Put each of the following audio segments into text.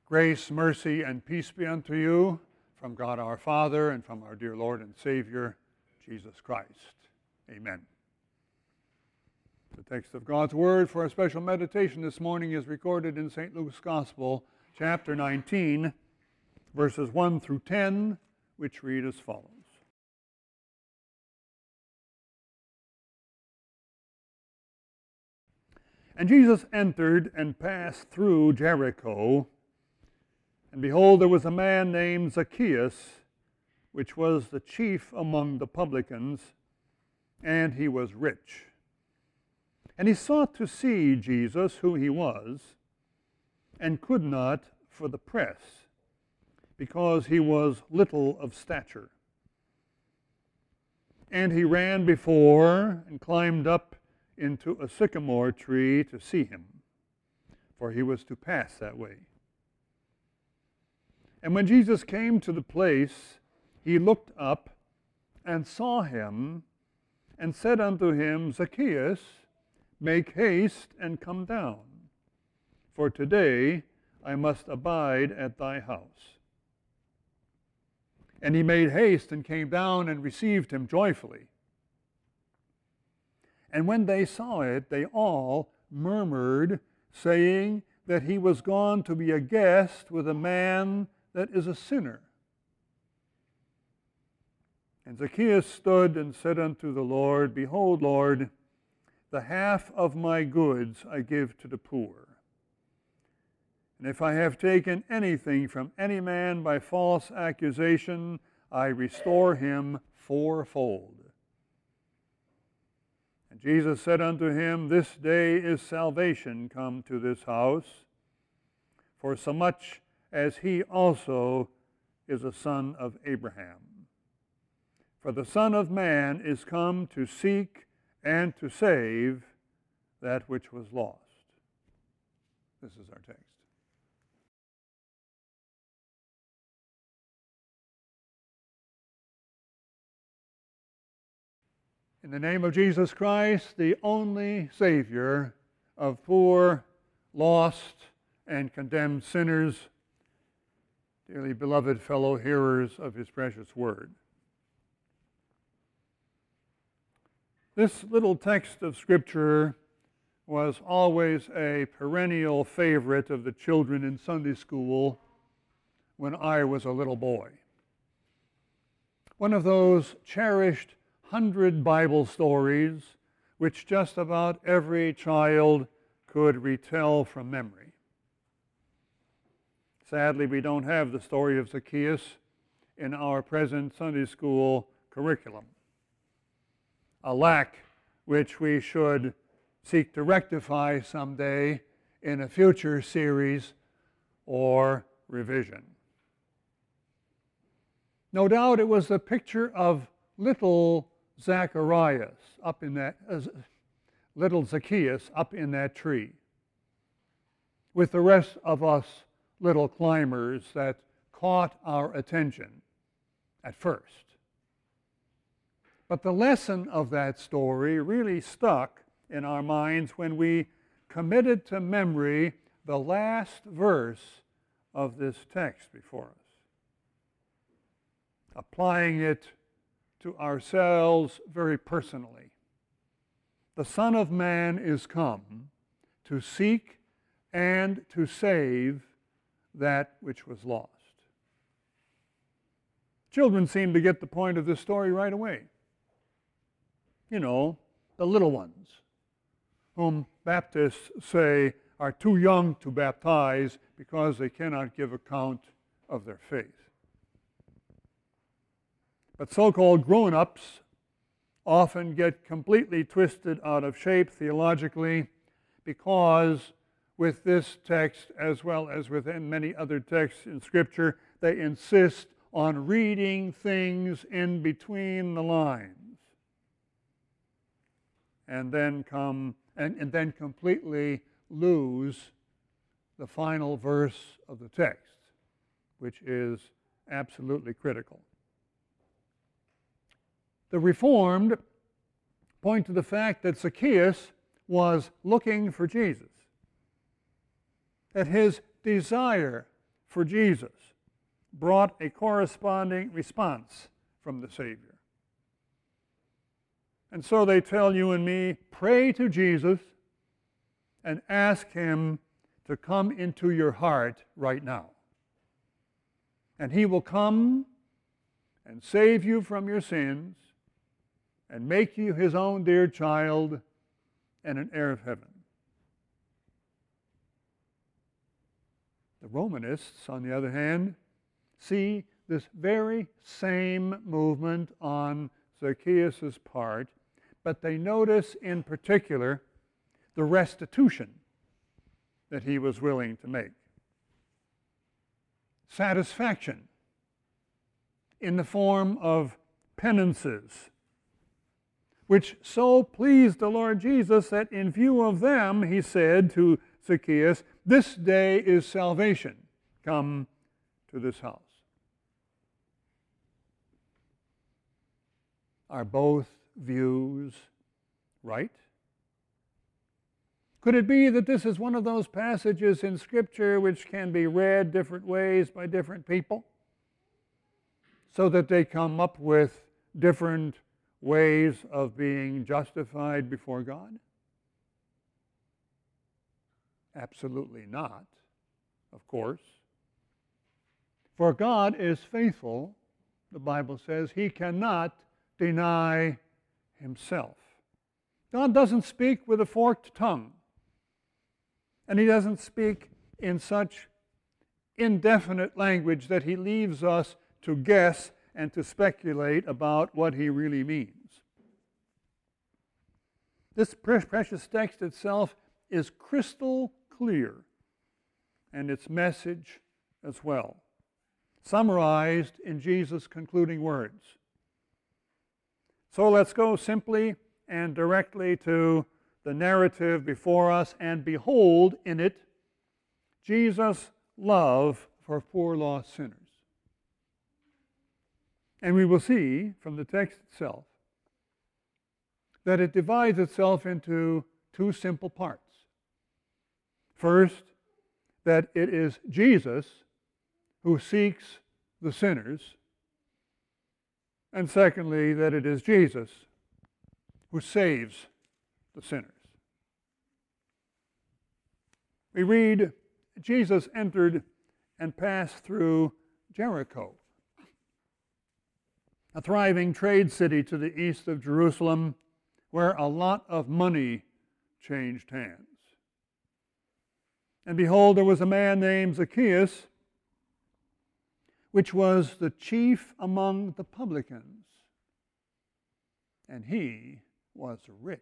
Grace, mercy, and peace be unto you from God our Father and from our dear Lord and Savior, Jesus Christ. Amen. The text of God's Word for our special meditation this morning is recorded in St. Luke's Gospel, chapter 19, verses 1 through 10, which read as follows. And Jesus entered and passed through Jericho. And behold, there was a man named Zacchaeus, which was the chief among the publicans, and he was rich. And he sought to see Jesus, who he was, and could not for the press, because he was little of stature. And he ran before and climbed up into a sycamore tree to see him, for he was to pass that way. And when Jesus came to the place, he looked up and saw him, and said unto him, Zacchaeus, make haste and come down, for today I must abide at thy house. And he made haste and came down and received him joyfully. And when they saw it, they all murmured, saying that he was gone to be a guest with a man that is a sinner. And Zacchaeus stood and said unto the Lord, Behold, Lord, the half of my goods I give to the poor. And if I have taken anything from any man by false accusation, I restore him fourfold. And Jesus said unto him, This day is salvation come to this house, for so much as he also is a son of Abraham. For the Son of Man is come to seek and to save that which was lost. This is our text. In the name of Jesus Christ, the only Savior of poor, lost, and condemned sinners, dearly beloved fellow hearers of his precious word. This little text of Scripture was always a perennial favorite of the children in Sunday school when I was a little boy. One of those cherished 100 Bible stories which just about every child could retell from memory. Sadly, we don't have the story of Zacchaeus in our present Sunday school curriculum, a lack which we should seek to rectify someday in a future series or revision. No doubt it was the picture of little Zacharias up in that, little Zacchaeus up in that tree, with the rest of us little climbers that caught our attention at first. But the lesson of that story really stuck in our minds when we committed to memory the last verse of this text before us, applying it to ourselves very personally. The Son of Man is come to seek and to save that which was lost. Children seem to get the point of this story right away. You know, the little ones, whom Baptists say are too young to baptize because they cannot give account of their faith. But so-called grown-ups often get completely twisted out of shape theologically because with this text, as well as within many other texts in Scripture, they insist on reading things in between the lines and then completely lose the final verse of the text, which is absolutely critical. The Reformed point to the fact that Zacchaeus was looking for Jesus, that his desire for Jesus brought a corresponding response from the Savior. And so they tell you and me, pray to Jesus and ask Him to come into your heart right now. And He will come and save you from your sins and make you His own dear child and an heir of heaven. The Romanists, on the other hand, see this very same movement on Zacchaeus' part, but they notice in particular the restitution that he was willing to make. Satisfaction in the form of penances, which so pleased the Lord Jesus that in view of them, He said to Zacchaeus, "This day is salvation come to this house." Are both views right? Could it be that this is one of those passages in Scripture which can be read different ways by different people, so that they come up with different ways of being justified before God? Absolutely not, of course. For God is faithful, the Bible says. He cannot deny Himself. God doesn't speak with a forked tongue. And He doesn't speak in such indefinite language that He leaves us to guess and to speculate about what He really means. This precious text itself is crystal clear, and its message as well, summarized in Jesus' concluding words. So let's go simply and directly to the narrative before us and behold in it Jesus' love for poor lost sinners. And we will see from the text itself that it divides itself into two simple parts. First, that it is Jesus who seeks the sinners, and secondly, that it is Jesus who saves the sinners. We read, Jesus entered and passed through Jericho, a thriving trade city to the east of Jerusalem, where a lot of money changed hands. And behold, there was a man named Zacchaeus, which was the chief among the publicans, and he was rich.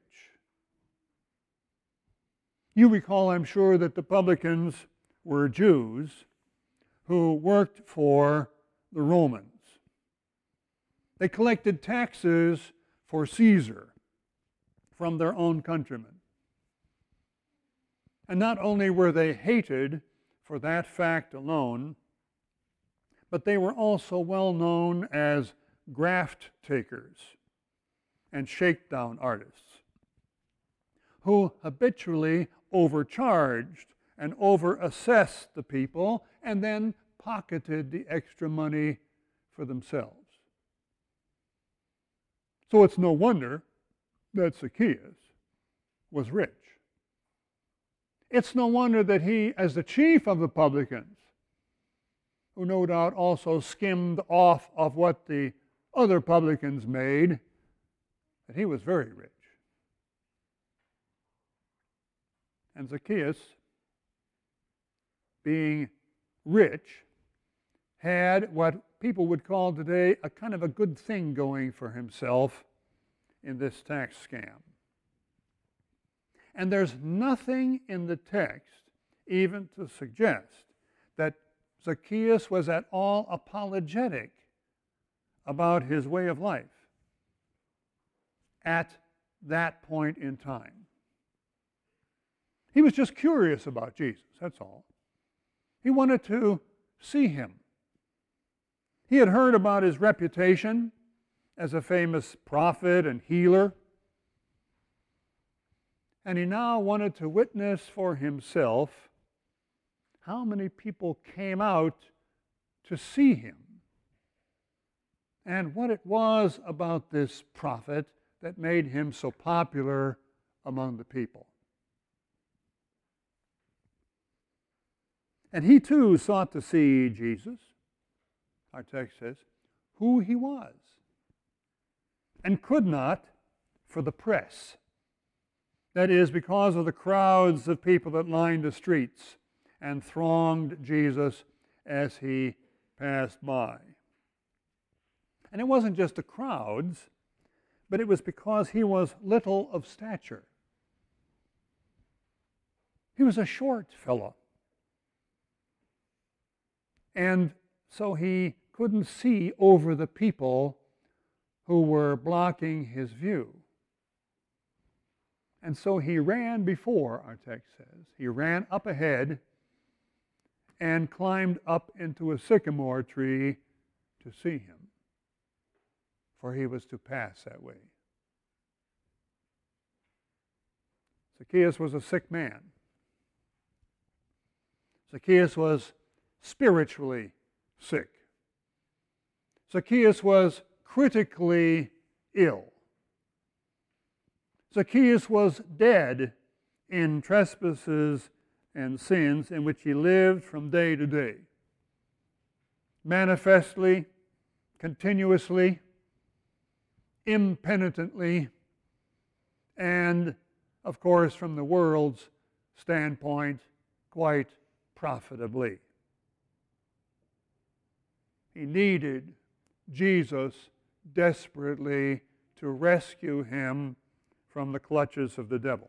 You recall, I'm sure, that the publicans were Jews who worked for the Romans. They collected taxes for Caesar from their own countrymen. And not only were they hated for that fact alone, but they were also well known as graft takers and shakedown artists who habitually overcharged and overassessed the people and then pocketed the extra money for themselves. So it's no wonder that Zacchaeus was rich. It's no wonder that he, as the chief of the publicans, who no doubt also skimmed off of what the other publicans made, that he was very rich. And Zacchaeus, being rich, had what people would call today a kind of a good thing going for himself in this tax scam. And there's nothing in the text even to suggest that Zacchaeus was at all apologetic about his way of life at that point in time. He was just curious about Jesus, that's all. He wanted to see Him. He had heard about His reputation as a famous prophet and healer, and he now wanted to witness for himself how many people came out to see him, and what it was about this prophet that made him so popular among the people. And he too sought to see Jesus, our text says, who he was, and could not for the press. That is, because of the crowds of people that lined the streets and thronged Jesus as he passed by. And it wasn't just the crowds, but it was because he was little of stature. He was a short fellow. And so he couldn't see over the people who were blocking his view. And so he ran before, our text says. He ran up ahead and climbed up into a sycamore tree to see him, for he was to pass that way. Zacchaeus was a sick man. Zacchaeus was spiritually sick. Zacchaeus was critically ill. Zacchaeus was dead in trespasses and sins in which he lived from day to day, manifestly, continuously, impenitently, and, of course, from the world's standpoint, quite profitably. He needed Jesus desperately to rescue him from the clutches of the devil,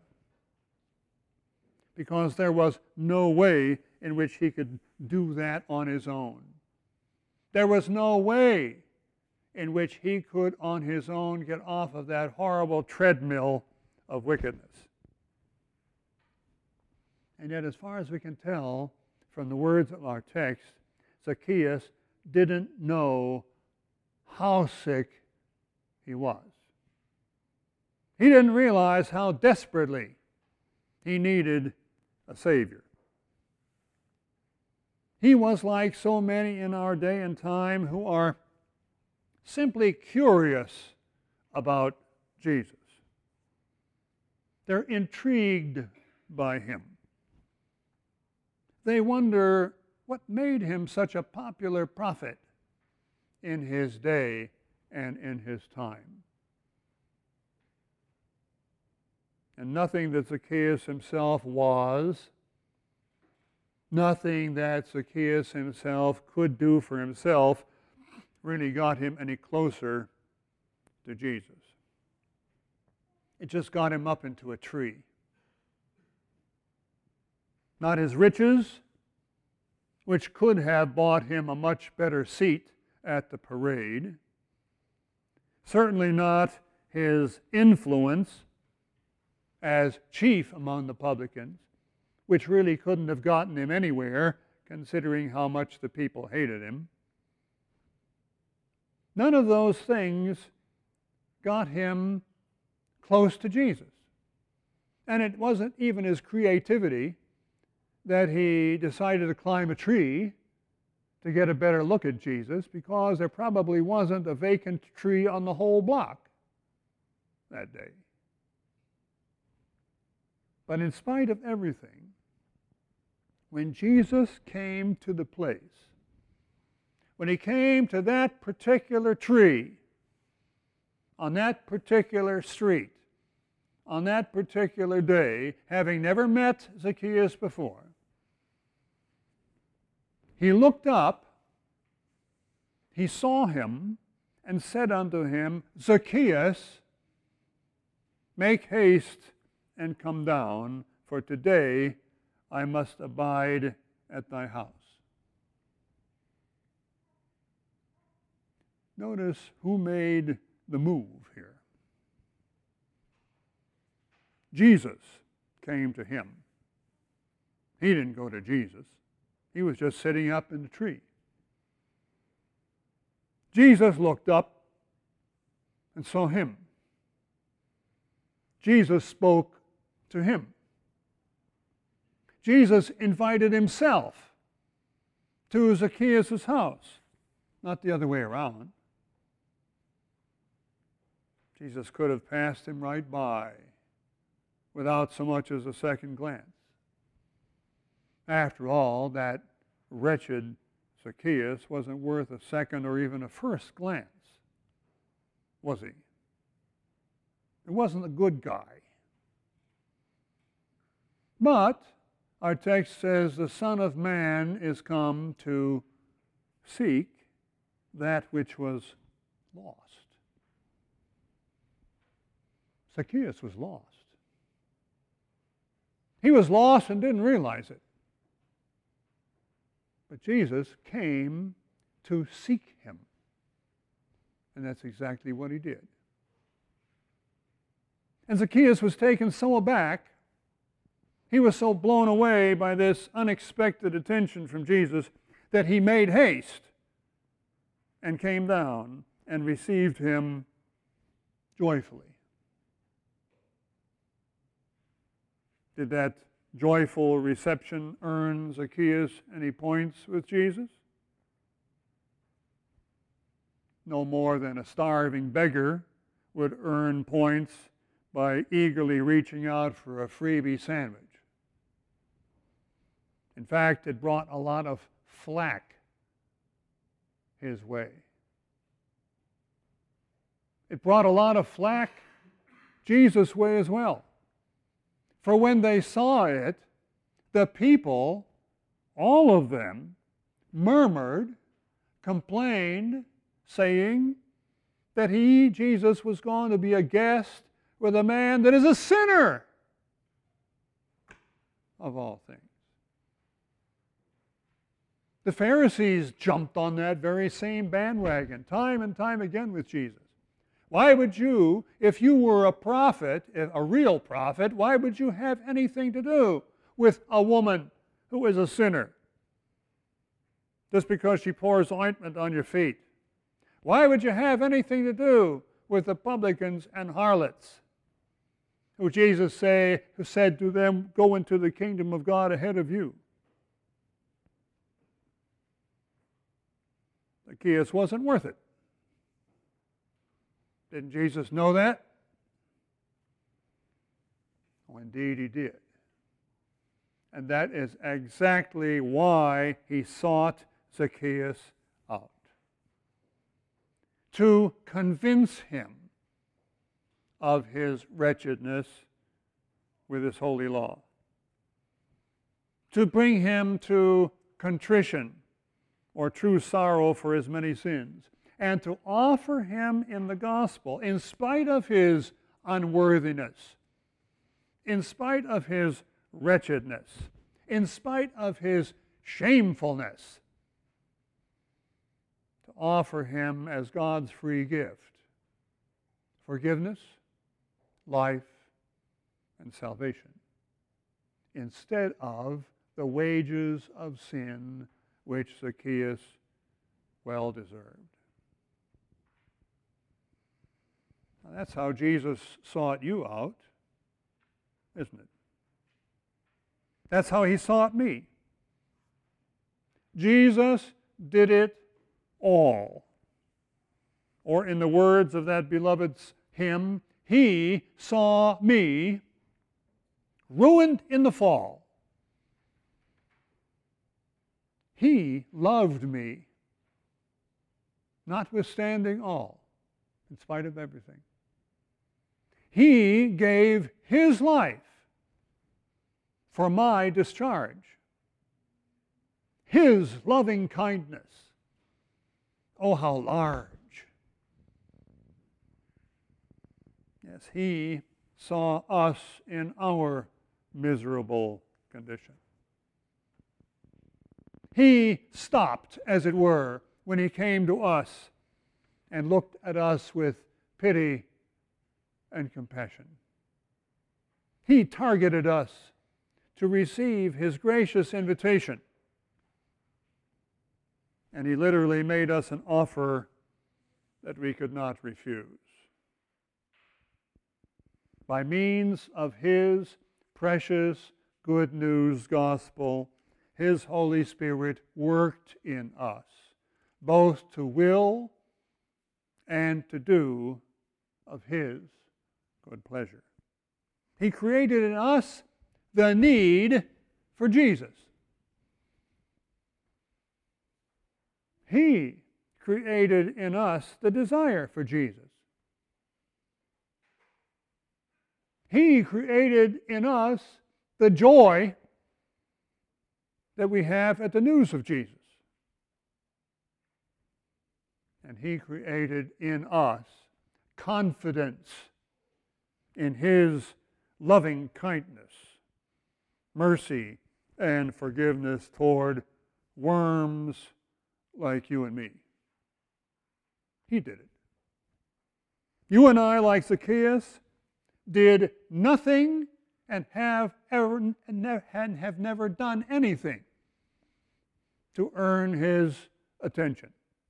because there was no way in which he could do that on his own. There was no way in which he could on his own get off of that horrible treadmill of wickedness. And yet, as far as we can tell from the words of our text, Zacchaeus didn't know how sick he was. He didn't realize how desperately he needed a Savior. He was like so many in our day and time who are simply curious about Jesus. They're intrigued by him. They wonder what made him such a popular prophet in his day and in his time. And nothing that Zacchaeus himself was, nothing that Zacchaeus himself could do for himself really got him any closer to Jesus. It just got him up into a tree. Not his riches, which could have bought him a much better seat at the parade. Certainly not his influence as chief among the publicans, which really couldn't have gotten him anywhere, considering how much the people hated him. None of those things got him close to Jesus. And it wasn't even his creativity that he decided to climb a tree to get a better look at Jesus, because there probably wasn't a vacant tree on the whole block that day. But in spite of everything, when Jesus came to the place, when he came to that particular tree, on that particular street, on that particular day, having never met Zacchaeus before, he looked up, he saw him, and said unto him, Zacchaeus, make haste and come down, for today I must abide at thy house. Notice who made the move here. Jesus came to him. He didn't go to Jesus. He was just sitting up in the tree. Jesus looked up and saw him. Jesus spoke to him. Jesus invited himself to Zacchaeus' house, not the other way around. Jesus could have passed him right by without so much as a second glance. After all, that wretched Zacchaeus wasn't worth a second or even a first glance, was he? He wasn't a good guy. But our text says the Son of Man is come to seek that which was lost. Zacchaeus was lost. He was lost and didn't realize it. But Jesus came to seek him. And that's exactly what he did. And Zacchaeus was taken so aback, he was so blown away by this unexpected attention from Jesus that he made haste and came down and received him joyfully. Did that joyful reception earn Zacchaeus any points with Jesus? No more than a starving beggar would earn points by eagerly reaching out for a freebie sandwich. In fact, it brought a lot of flack his way. It brought a lot of flack Jesus' way as well. For when they saw it, the people, all of them, murmured, complained, saying that he, Jesus, was going to be a guest with a man that is a sinner of all things. The Pharisees jumped on that very same bandwagon time and time again with Jesus. Why would you, if you were a prophet, a real prophet, why would you have anything to do with a woman who is a sinner? Just because she pours ointment on your feet. Why would you have anything to do with the publicans and harlots, who Jesus said to them, go into the kingdom of God ahead of you? Zacchaeus wasn't worth it. Didn't Jesus know that? Oh, indeed he did. And that is exactly why he sought Zacchaeus out. To convince him of his wretchedness with his holy law. To bring him to contrition or true sorrow for his many sins. And to offer him in the gospel, in spite of his unworthiness, in spite of his wretchedness, in spite of his shamefulness, to offer him as God's free gift forgiveness, life, and salvation, instead of the wages of sin which Zacchaeus well deserved. Now, that's how Jesus sought you out, isn't it? That's how he sought me. Jesus did it all. Or in the words of that beloved hymn, he saw me ruined in the fall. He loved me, notwithstanding all, in spite of everything. He gave his life for my discharge. His loving kindness. Oh, how large. Yes, he saw us in our miserable condition. He stopped, as it were, when he came to us and looked at us with pity and compassion. He targeted us to receive his gracious invitation. And he literally made us an offer that we could not refuse. By means of his precious good news gospel, His Holy Spirit worked in us, both to will and to do of His good pleasure. He created in us the need for Jesus. He created in us the desire for Jesus. He created in us the joy that we have at the news of Jesus. And He created in us confidence in His loving kindness, mercy, and forgiveness toward worms like you and me. He did it. You and I, like Zacchaeus, did nothing and have never done anything to earn His attention.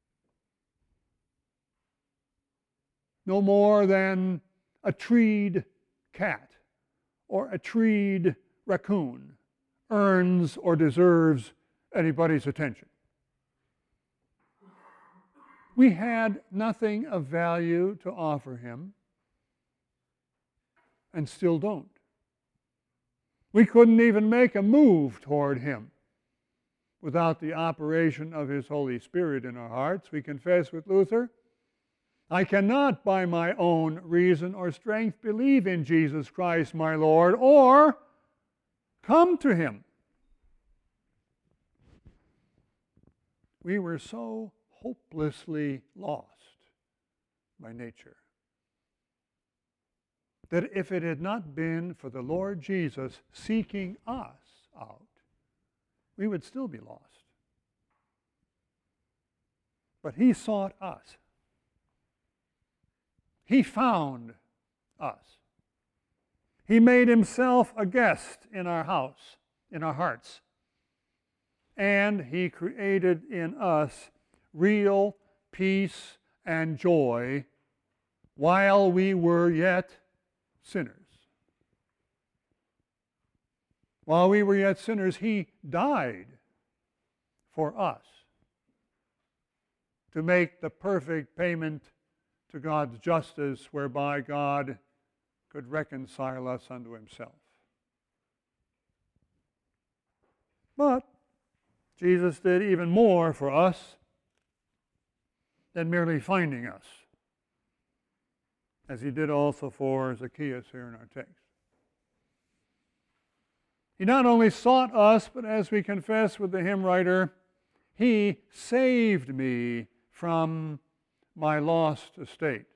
No more than a treed cat or a treed raccoon earns or deserves anybody's attention. We had nothing of value to offer Him, and still don't. We couldn't even make a move toward Him without the operation of His Holy Spirit in our hearts. We confess with Luther, I cannot by my own reason or strength believe in Jesus Christ my Lord or come to Him. We were so hopelessly lost by nature that if it had not been for the Lord Jesus seeking us out, we would still be lost. But He sought us. He found us. He made Himself a guest in our house, in our hearts. And He created in us real peace and joy while we were yet sinners. While we were yet sinners, He died for us to make the perfect payment to God's justice whereby God could reconcile us unto Himself. But Jesus did even more for us than merely finding us, as He did also for Zacchaeus here in our text. He not only sought us, but as we confess with the hymn writer, He saved me from my lost estate.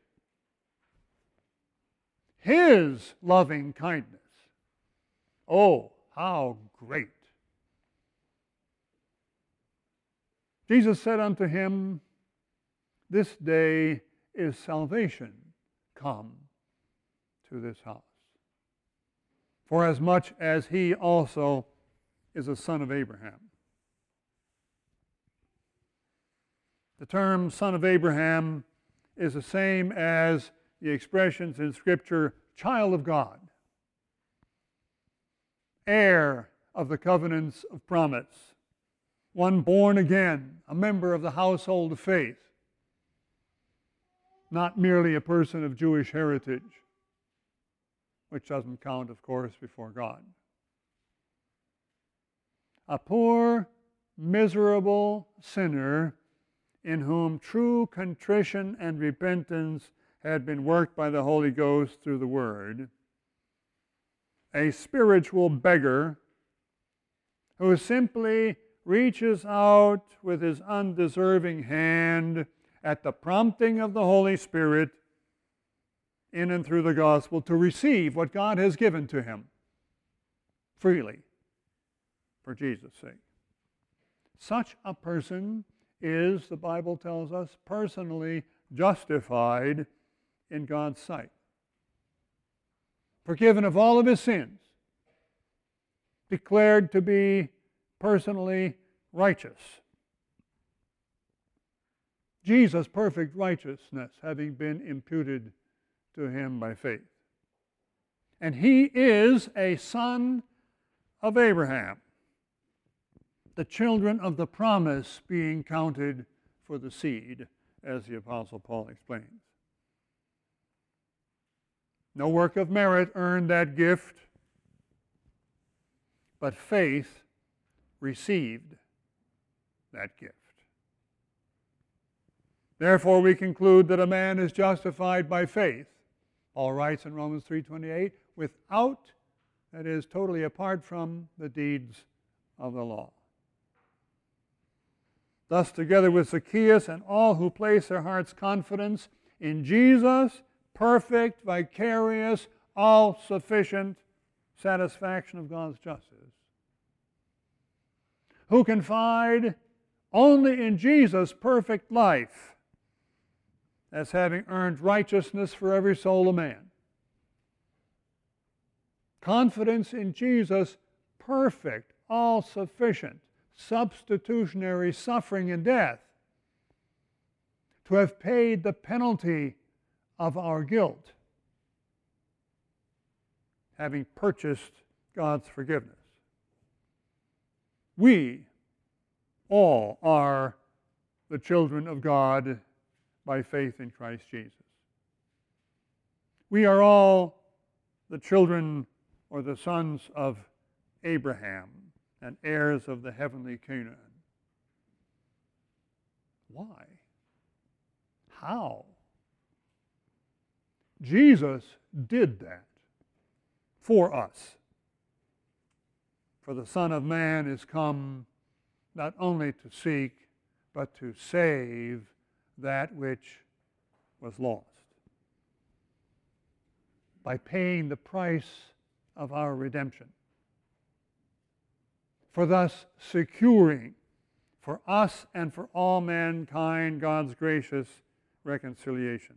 His loving kindness. Oh, how great. Jesus said unto him, this day is salvation come to this house, for as much as he also is a son of Abraham. The term son of Abraham is the same as the expressions in Scripture, child of God, heir of the covenants of promise, one born again, a member of the household of faith, not merely a person of Jewish heritage, which doesn't count, of course, before God. A poor, miserable sinner in whom true contrition and repentance had been worked by the Holy Ghost through the Word. A spiritual beggar who simply reaches out with his undeserving hand at the prompting of the Holy Spirit in and through the gospel to receive what God has given to him freely for Jesus' sake. Such a person is, the Bible tells us, personally justified in God's sight, forgiven of all of his sins, declared to be personally righteous. Jesus' perfect righteousness having been imputed to him by faith. And he is a son of Abraham. the children of the promise being counted for the seed, as the Apostle Paul explains. No work of merit earned that gift, but faith received that gift. Therefore, we conclude that a man is justified by faith, Paul writes in Romans 3:28, without, that is, totally apart from the deeds of the law. Thus, together with Zacchaeus and all who place their heart's confidence in Jesus, perfect, vicarious, all-sufficient satisfaction of God's justice, who confide only in Jesus' perfect life as having earned righteousness for every soul of man. Confidence in Jesus' perfect, all-sufficient, substitutionary suffering and death to have paid the penalty of our guilt, having purchased God's forgiveness. We all are the children of God by faith in Christ Jesus. We are all the children or the sons of Abraham and heirs of the heavenly Canaan. Why? How? Jesus did that for us. For the Son of Man is come not only to seek, but to save that which was lost. By paying the price of our redemption. For thus securing for us and for all mankind God's gracious reconciliation.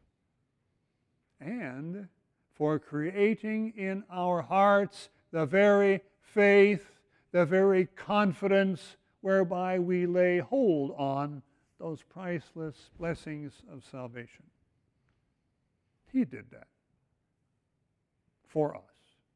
And for creating in our hearts the very faith, the very confidence whereby we lay hold on those priceless blessings of salvation. He did that for us.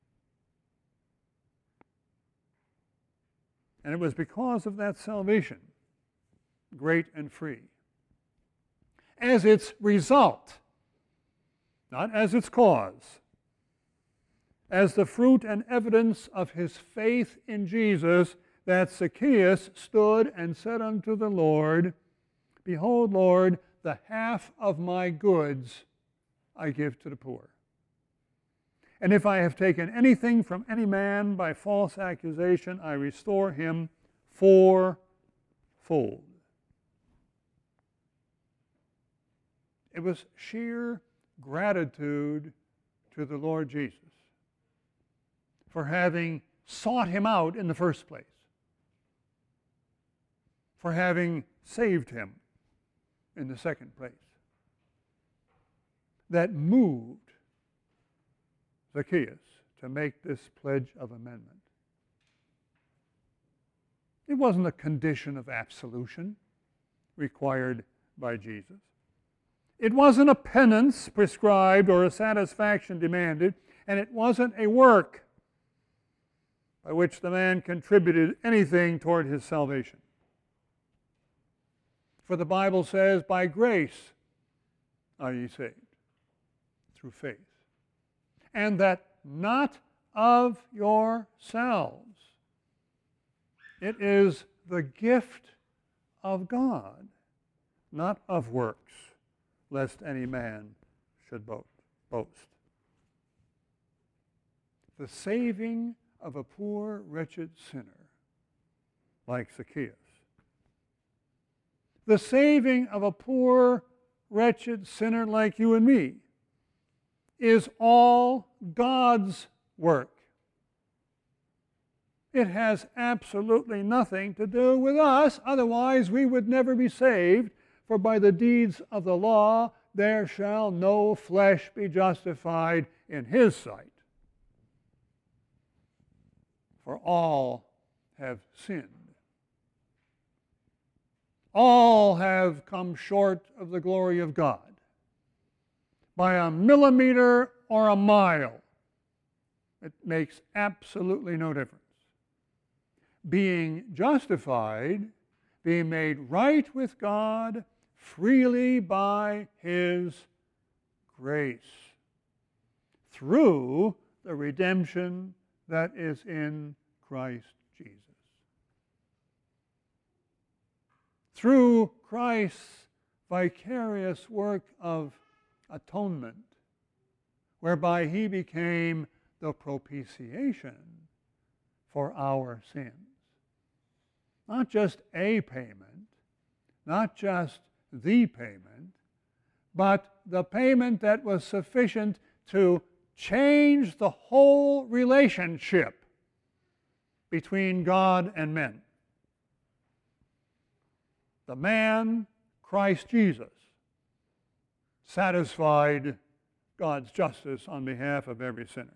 And it was because of that salvation, great and free, as its result, not as its cause, as the fruit and evidence of his faith in Jesus, that Zacchaeus stood and said unto the Lord, Behold, Lord, the half of my goods I give to the poor. And if I have taken anything from any man by false accusation, I restore him fourfold. It was sheer gratitude to the Lord Jesus for having sought him out in the first place, for having saved him in the second place, that moved Zacchaeus to make this pledge of amendment. It wasn't a condition of absolution required by Jesus. It wasn't a penance prescribed or a satisfaction demanded, and it wasn't a work by which the man contributed anything toward his salvation. For the Bible says, by grace are ye saved, through faith. And that not of yourselves. It is the gift of God, not of works, lest any man should boast. The saving of a poor, wretched sinner like Zacchaeus. The saving of a poor, wretched sinner like you and me is all God's work. It has absolutely nothing to do with us, otherwise we would never be saved, for by the deeds of the law there shall no flesh be justified in his sight. For all have sinned. All have come short of the glory of God. By a millimeter or a mile, it makes absolutely no difference. being justified, being made right with God freely by His grace through the redemption that is in Christ Jesus. Through Christ's vicarious work of atonement, whereby He became the propitiation for our sins. Not just a payment, not just the payment, but the payment that was sufficient to change the whole relationship between God and men. The man, Christ Jesus, satisfied God's justice on behalf of every sinner.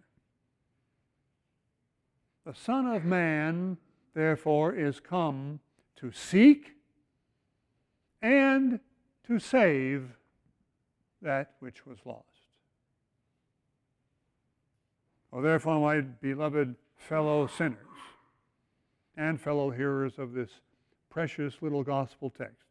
The Son of Man, therefore, is come to seek and to save that which was lost. Oh, therefore, my beloved fellow sinners and fellow hearers of this precious little gospel text,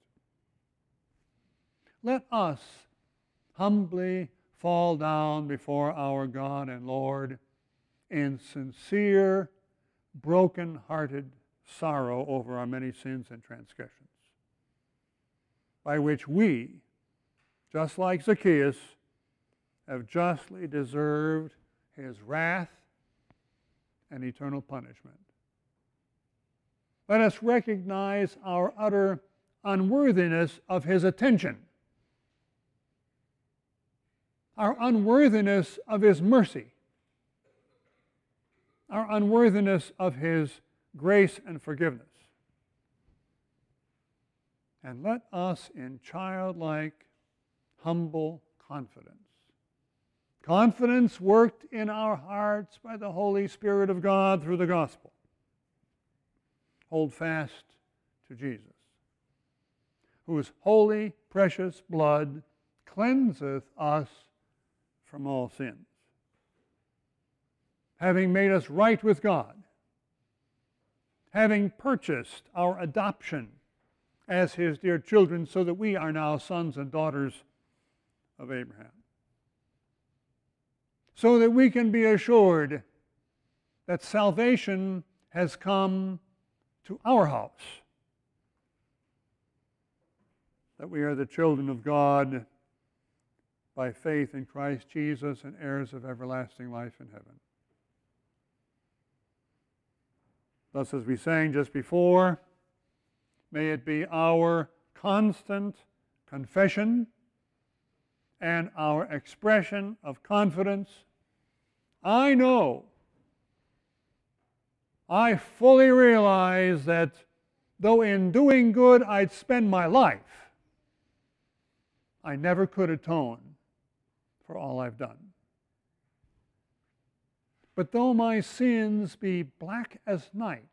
let us humbly fall down before our God and Lord in sincere, broken-hearted sorrow over our many sins and transgressions, by which we, just like Zacchaeus, have justly deserved His wrath and eternal punishment. Let us recognize our utter unworthiness of His attention, our unworthiness of His mercy, our unworthiness of His grace and forgiveness. And let us in childlike, humble confidence worked in our hearts by the Holy Spirit of God through the gospel, hold fast to Jesus, whose holy, precious blood cleanseth us from all sins, having made us right with God, having purchased our adoption as His dear children, so that we are now sons and daughters of Abraham, so that we can be assured that salvation has come to our house, that we are the children of God by faith in Christ Jesus and heirs of everlasting life in heaven. Thus, as we sang just before, may it be our constant confession and our expression of confidence. I know, I fully realize that though in doing good I'd spend my life, I never could atone for all I've done. But though my sins be black as night,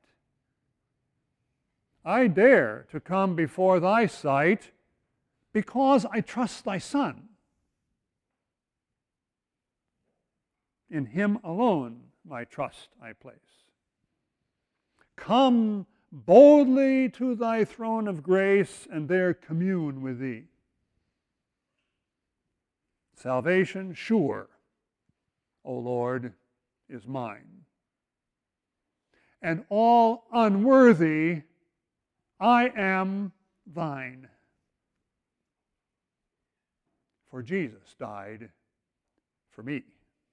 I dare to come before Thy sight because I trust Thy Son. In Him alone my trust I place. Come boldly to Thy throne of grace and there commune with Thee. Salvation sure, O Lord, is mine, and all unworthy I am Thine. For Jesus died for me.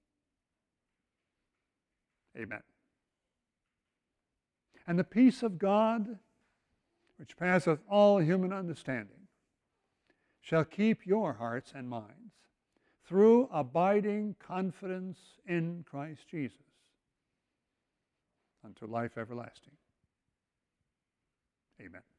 Amen. And the peace of God, which passeth all human understanding, shall keep your hearts and minds through abiding confidence in Christ Jesus unto life everlasting. Amen.